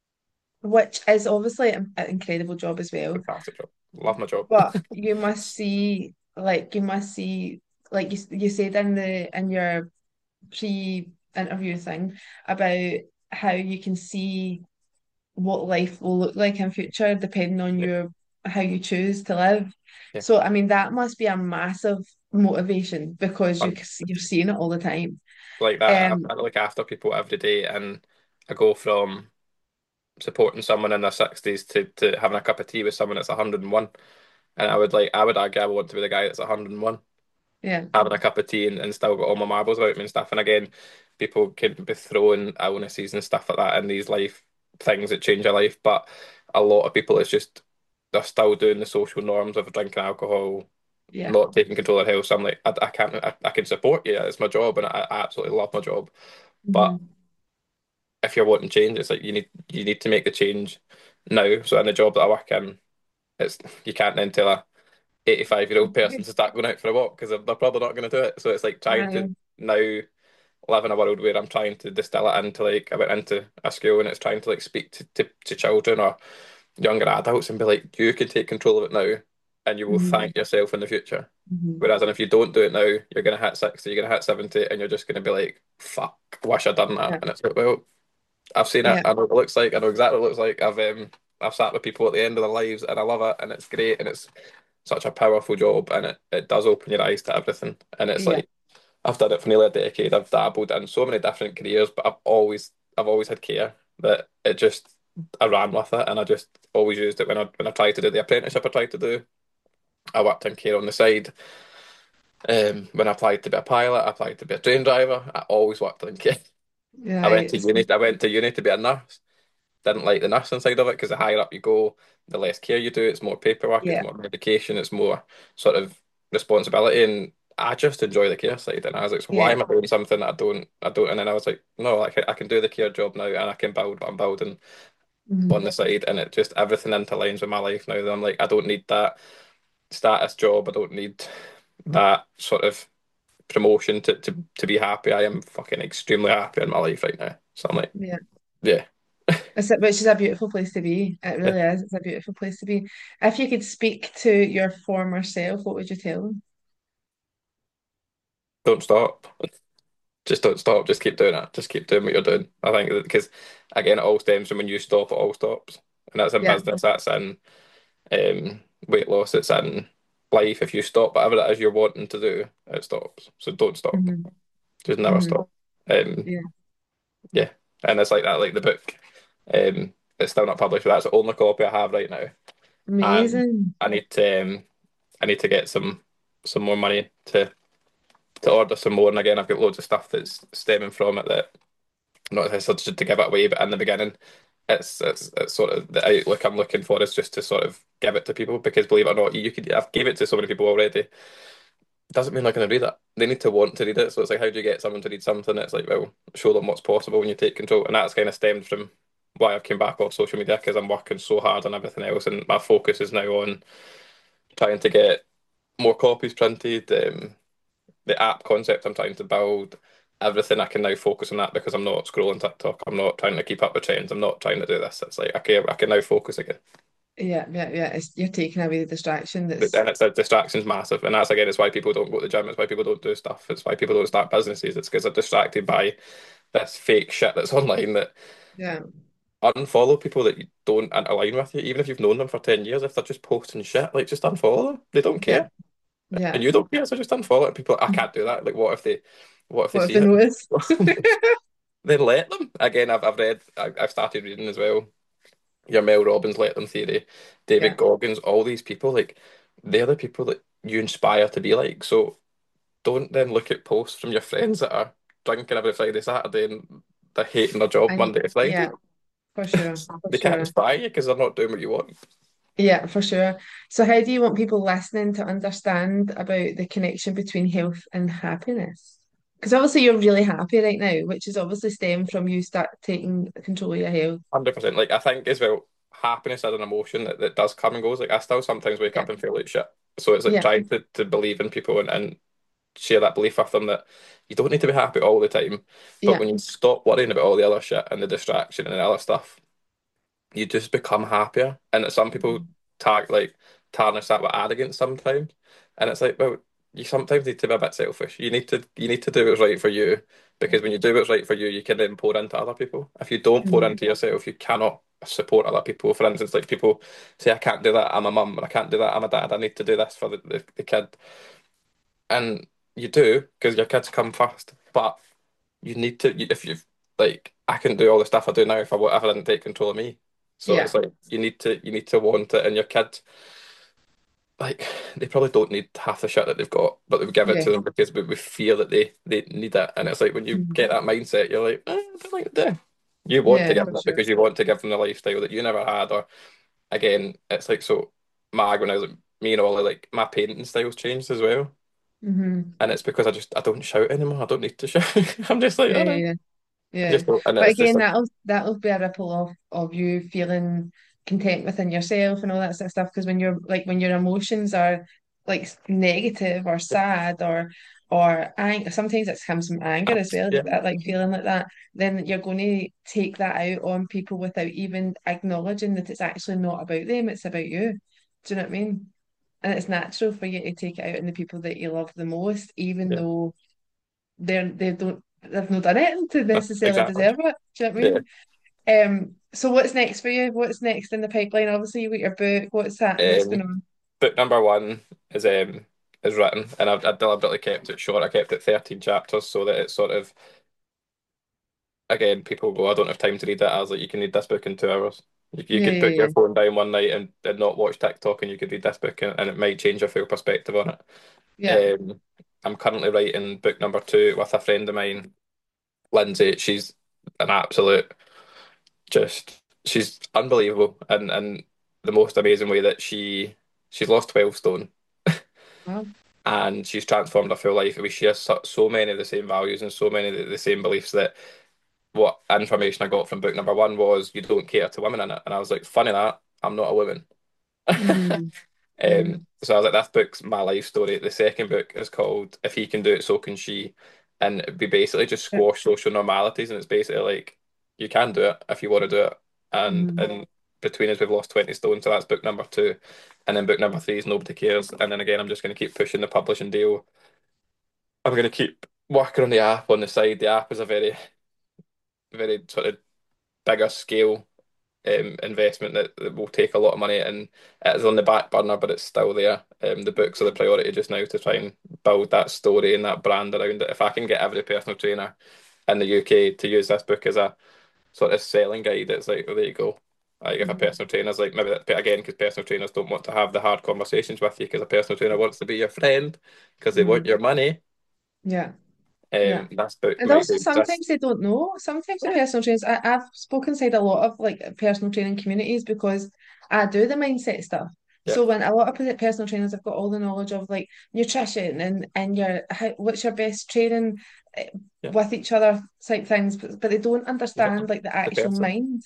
Which is obviously an, an incredible job as well. Fantastic job. Love my job. But you must see, like, you must see, like you you said in the in your pre-interview thing about how you can see what life will look like in future depending on Yeah. your how you choose to live. Yeah. So, I mean, that must be a massive motivation because you Fun. you're seeing it all the time. Like that. Um, I, I look after people every day, and I go from supporting someone in their sixties to, to having a cup of tea with someone that's one hundred and one. And I would like, I would argue I would want to be the guy that's one hundred and one, yeah, having a cup of tea and, and still got all my marbles about me and stuff. And again, people can be throwing illnesses and stuff like that in these life things that change your life. But a lot of people, it's just, they're still doing the social norms of drinking alcohol, yeah, not taking control of their health. So I'm like, I, I can't, I, I can support you. It's my job, and I, I absolutely love my job. But hmm, if you're wanting change, it's like you need you need to make the change now. So in the job that I work in, it's you can't then tell a eighty-five year old person to start going out for a walk because they're, they're probably not going to do it. So it's like trying to I, now live in a world where I'm trying to distill it into like I went into a school and it's trying to like speak to, to, to children or younger adults and be like, you can take control of it now and you will mhm, thank yourself in the future. mhm. Whereas, and if you don't do it now, you're going to hit sixty, you're going to hit seventy, and you're just going to be like, fuck, wish I'd done that. Yeah, And it's like, well, I've seen it. yeah, I know what it looks like. I know exactly what it looks like. I've um, I've sat with people at the end of their lives, and I love it, and it's great, and it's such a powerful job, and it, it does open your eyes to everything. And it's yeah, like I've done it for nearly a decade. I've dabbled in so many different careers, but I've always I've always had care that it just I ran with it, and I just always used it when I when I tried to do the apprenticeship I tried to do. I worked in care on the side. Um, when I applied to be a pilot, I applied to be a train driver. I always worked in care. I went right. to uni. I went to uni to be a nurse. Didn't like the nursing side of it because the higher up you go, the less care you do. It's more paperwork, it's Yeah, more medication, it's more sort of responsibility. And I just enjoy the care side. And I was like, so why yeah, am I doing something that I don't, I don't? And then I was like, no, like I can do the care job now, and I can build what I'm building on mhm, the side, and it just everything interlines with my life now. That I'm like, I don't need that status job. I don't need that sort of promotion to to to be happy. I am fucking extremely happy in my life right now. So I'm like, yeah. yeah. It's a, which is a beautiful place to be. It Yeah. really is. It's a beautiful place to be. If you could speak to your former self, what would you tell them? Don't stop. Just don't stop. Just keep doing it. Just keep doing what you're doing. I think that because again, it all stems from when you stop, it all stops, and that's in Yeah. business. That's in um, weight loss. It's in life. If you stop whatever it is you're wanting to do, it stops. So don't stop. Hmm. Just never Hmm. stop. Um, Yeah. yeah, and it's like that. Like the book, um, it's still not published, but that's the only copy I have right now. And Amazing. I need to, um, I need to get some some more money to to order some more. And again, I've got loads of stuff that's stemming from it that not necessarily just to give it away, but in the beginning, it's it's it's sort of the outlook I'm looking for is just to sort of give it to people because believe it or not, you could I've gave it to so many people already. Doesn't mean they're going to read it. They need to want to read it. So it's like, how do you get someone to read something? It's like, well, show them what's possible when you take control, and that's kind of stemmed from why I've come back off social media because I'm working so hard on everything else, and my focus is now on trying to get more copies printed. Um, the app concept I'm trying to build, everything I can now focus on that because I'm not scrolling TikTok. I'm not trying to keep up with trends. I'm not trying to do this. It's like okay, I can now focus again. Yeah, yeah, yeah. It's, you're taking away the distraction But that's then it's a distraction's massive, and that's again, it's why people don't go to the gym. It's why people don't do stuff. It's why people don't start businesses. It's because they're distracted by this fake shit that's online that yeah, unfollow people that you don't align with you, even if you've known them for ten years. If they're just posting shit, like just unfollow them. They don't yeah, care, and yeah. you don't care, so just unfollow it. People, I can't do that. Like, what if they, what if they What if see they it? notice? Then let them. Again, I've I've read, I, I've started reading as well. Your Mel Robbins, Let Them Theory, David Yeah, Goggins, all these people, like they're the people that you inspire to be like. So don't then look at posts from your friends that are drinking every Friday, Saturday, and they're hating their job and Monday to Friday. yeah, for sure, for They can't sure. inspire you because they're not doing what you want. Yeah, for sure. So, how do you want people listening to understand about the connection between health and happiness? Because obviously you're really happy right now, which is obviously stemmed from you start taking control of your health. one hundred percent. Like, I think as well, happiness is an emotion that, that does come and goes. Like, I still sometimes wake Yeah, up and feel like shit. So it's like yeah, trying to, to believe in people and, and share that belief with them that you don't need to be happy all the time. But yeah, when you stop worrying about all the other shit and the distraction and the other stuff, you just become happier. And that some people tag like tarnish that with arrogance sometimes. And it's like, well, you sometimes need to be a bit selfish. You need to you need to do what's right for you. Because when you do what's right for you, you can then pour into other people. If you don't pour Mhm. into yourself, you cannot support other people. For instance, like people say, I can't do that, I'm a mum, or I can't do that, I'm a dad, I need to do this for the, the, the kid. And you do, because your kids come first. But you need to you, if you've like I can do all the stuff I do now if I wa- if I didn't take control of me. So Yeah, it's like you need to you need to want it, and your kids like they probably don't need half the shit that they've got, but we give it yeah, to them because we, we fear that they they need it, and it's like when you Mhm. get that mindset, you're like, eh, I don't like that. You want to Yeah, give for them it sure. because you want to give them the lifestyle that you never had, or again, it's like so. My when I was like, me and Ollie, like my parenting styles changed as well, Hmm. and it's because I just I don't shout anymore. I don't need to shout. I'm just like, Yeah, all yeah, right. yeah. I Yeah. just don't, and But it's just again, like, that'll that'll be a ripple of of you feeling content within yourself and all that sort of stuff. Because when you're like when your emotions are like negative or sad or or ang sometimes it comes from anger as well, yeah. that like feeling like that, then you're going to take that out on people without even acknowledging that it's actually not about them, it's about you. Do you know what I mean? And it's natural for you to take it out on the people that you love the most, even Yeah, though they're they don't they've not done it to no, necessarily exactly. deserve it. Do you know what I Yeah. mean? Um, so what's next for you? What's next in the pipeline? Obviously, you got your book. What's that? What's going Um, on? book number one is um is written, and I've I deliberately kept it short. I kept it thirteen chapters so that it's sort of again people go, I don't have time to read it. I was like, you can read this book in two hours. You, you Yeah, could put yeah, your yeah, phone down one night and, and not watch TikTok, and you could read this book, and, and it might change your full perspective on yeah. it. Um, I'm currently writing book number two with a friend of mine, Lindsay. She's an absolute just she's unbelievable and and the most amazing way that she she's lost twelve stone Well, and she's transformed her full life. We share so, so many of the same values and so many of the, the same beliefs that what information I got from book number one was you don't cater to women in it. And I was like, funny that, I'm not a woman. mm, Um, mm, so I was like, that book's my life story. The second book is called If He Can Do It, So Can She. And we basically just yeah, squash social normalities. And it's basically like, you can do it if you want to do it. And mm, and between us, we've lost twenty stone. So that's book number two. And then book number three is Nobody Cares. And then again, I'm just going to keep pushing the publishing deal. I'm going to keep working on the app on the side. The app is a very, very sort of bigger scale um, investment that, that will take a lot of money and it's on the back burner, but it's still there. Um, the books are the priority just now to try and build that story and that brand around it. If I can get every personal trainer in the U K to use this book as a sort of selling guide, it's like, well, there you go. Like if a mm, personal trainer's like maybe that, but again, because personal trainers don't want to have the hard conversations with you, because a personal trainer wants to be your friend because they want mm, your money. yeah, yeah. Um, this book And might also be just sometimes they don't know. Sometimes the yeah, personal trainers, I, I've spoken inside a lot of like personal training communities because I do the mindset stuff. yeah, So when a lot of pe- personal trainers have got all the knowledge of like nutrition and and your how, what's your best training eh, yeah, with each other type things, but, but they don't exactly. understand like the The actual person. mind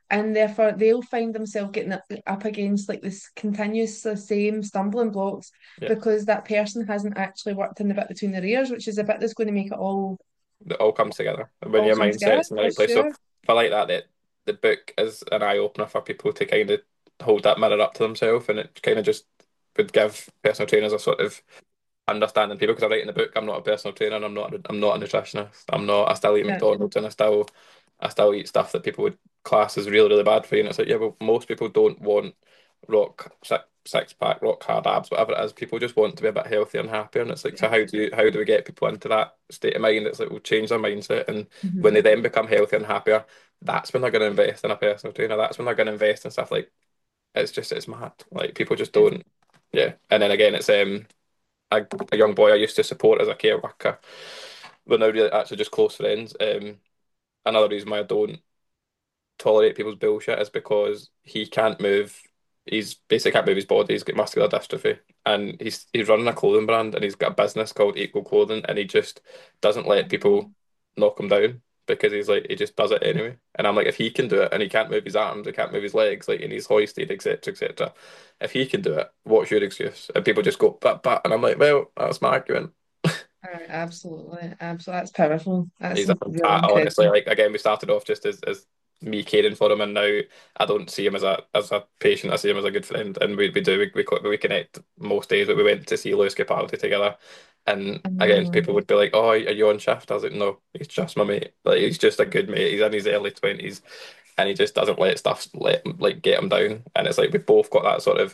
and therefore they'll find themselves getting up, up against like this continuous the same stumbling blocks Yeah. because that person hasn't actually worked in the bit between their ears, which is a bit that's going to make it all It all comes together when all your come together mindset's in the for right place. So sure. I like that that the book is an eye opener for people to kind of hold that mirror up to themselves, and it kind of just would give personal trainers a sort of understanding people. Because I write in the book, I'm not a personal trainer, and I'm not a, I'm not a nutritionist. I'm not. I still eat Yeah. McDonald's, and I still I still eat stuff that people would class as really really bad for you. And it's like, yeah, well, most people don't want rock six, six pack, rock hard abs, whatever it is. People just want to be a bit healthier and happier. And it's like, so Yeah. how do you how do we get people into that state of mind? It's like we'll change their mindset, and when they Mhm. then become healthier and happier, that's when they're going to invest in a personal trainer. That's when they're going to invest in stuff like it's just it's mad. Like people just Yeah. don't. Yeah, and then again, it's um a, a young boy I used to support as a care worker. We're now really actually just close friends. Um, another reason why I don't tolerate people's bullshit is because he can't move. He's basically can't move his body. He's got muscular dystrophy, and he's he's running a clothing brand, and he's got a business called Equal Clothing, and he just doesn't let people knock him down because he's like he just does it anyway. And I'm like, if he can do it, and he can't move his arms, he can't move his legs, like, and he's hoisted, et cetera, et cetera. If he can do it, what's your excuse? And people just go, but but, and I'm like, well, that's my argument. Alright, absolutely, absolutely. That's powerful. That's He's a really fantastic. Honestly, incredible. like again, we started off just as, as me caring for him, and now I don't see him as a as a patient. I see him as a good friend, and we, we do we, we co- we connect most days. But we went to see Lewis Capaldi together, and again, people Um, would be like, "Oh, are you on shift?" I was like, "No, he's just my mate. Like he's just a good mate. He's in his early twenties, and he just doesn't let stuff let like get him down." And it's like we both got that sort of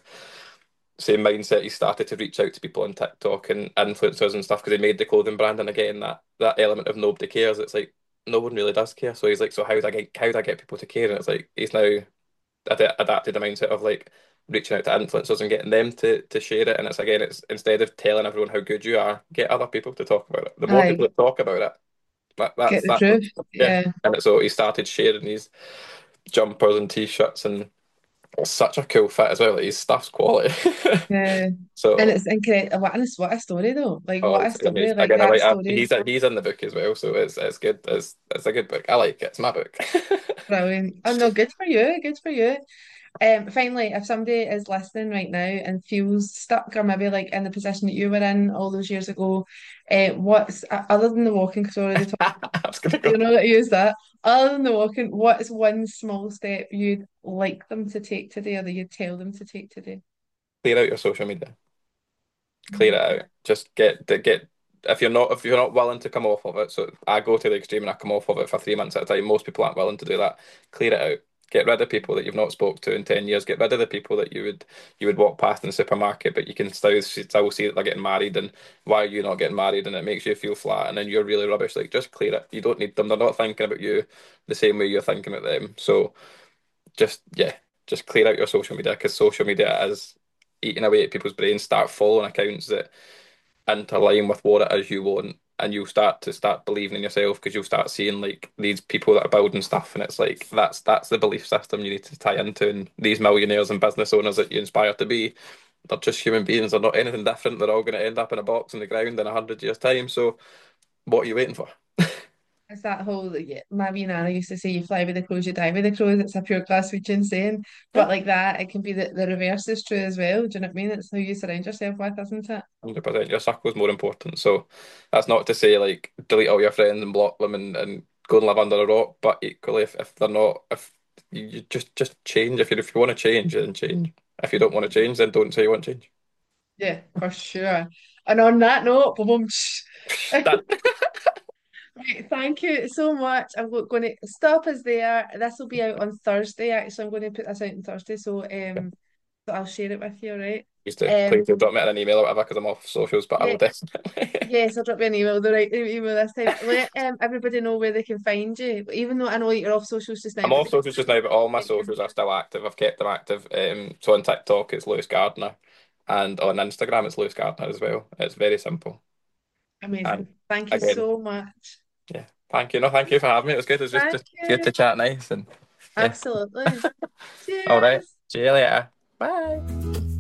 same mindset. He started to reach out to people on TikTok and influencers and stuff because he made the clothing brand. And again, that that element of nobody cares. It's like no one really does care. So he's like, so how do I get how do I get people to care? And it's like he's now ad adapted the mindset of like reaching out to influencers and getting them to to share it. And it's again, it's instead of telling everyone how good you are, get other people to talk about it. The more people I that talk about it, that, get that's the that. proof. Yeah. Yeah, And so he started sharing these jumpers and t-shirts, and it's such a cool fit as well. Like his stuff's quality. yeah. And So it's incredible. What a, what a story though. Like oh, what a it's story. amazing. Like Again, I that like I, story. he's he's in the book as well, so it's it's good. It's it's a good book. I like it. It's my book. Brilliant. Oh no, good for you. Good for you. Um, finally, if somebody is listening right now and feels stuck or maybe like in the position that you were in all those years ago, uh, what's uh, other than the walking, because we already talked, I was gonna go you know, that you use that. Other than the walking, what is one small step you'd like them to take today, or that you'd tell them to take today? clear out your social media. Clear Mm. it out. Just get to get if you're not if you're not willing to come off of it. So I go to the extreme and I come off of it for three months at a time. Most people aren't willing to do that. Clear it out. Get rid of people that you've not spoke to in ten years. Get rid of the people that you would you would walk past in the supermarket, but you can still still see that they're getting married, and why are you not getting married? And it makes you feel flat, and then you're really rubbish. Like just clear it. You don't need them. They're not thinking about you the same way you're thinking about them. So just yeah, just clear out your social media because social media is eating away at people's brains. Start following accounts that interline with what it is you want, and you'll start to start believing in yourself because you'll start seeing like these people that are building stuff, and it's like that's that's the belief system you need to tie into. And these millionaires and business owners that you inspire to be, they're just human beings. They're not anything different. They're all going to end up in a box in the ground in a hundred years' time. So what are you waiting for? It's that whole, yeah, my wee nana used to say, you fly with the crows, you die with the crows. It's a pure Glaswegian saying. Yeah. But like that, it can be the, the reverse is true as well. Do you know what I mean? It's who you surround yourself with, isn't it? one hundred percent. Your circle is more important. So that's not to say like delete all your friends and block them and, and go and live under a rock. But equally, if, if they're not, if you, you just just change. If you if you want to change, then change. If you don't want to change, then don't say you want to change. Yeah, for sure. And on that note, boom, boom, That right, thank you so much. I'm going to stop us there. This will be out on Thursday, actually. I'm going to put this out on Thursday, so um, so I'll share it with you, all right? used to Um, please do drop me an email or whatever because I'm off socials, but I yeah, will definitely. yes, I'll drop you an email, the right email this time. Let um everybody know where they can find you. Even though I know you're off socials just now, I'm but off they socials just now, but all my can find socials are still active. I've kept them active. Um, so on TikTok it's Lewis Gardner, and on Instagram it's Lewis Gardner as well. It's very simple. And amazing. Thank you again, so much. yeah. Thank you. No, thank you for having me. It was good. It was just, Thank just good to you. chat nice and yeah. Absolutely. All right. Cheers. See you later. Bye.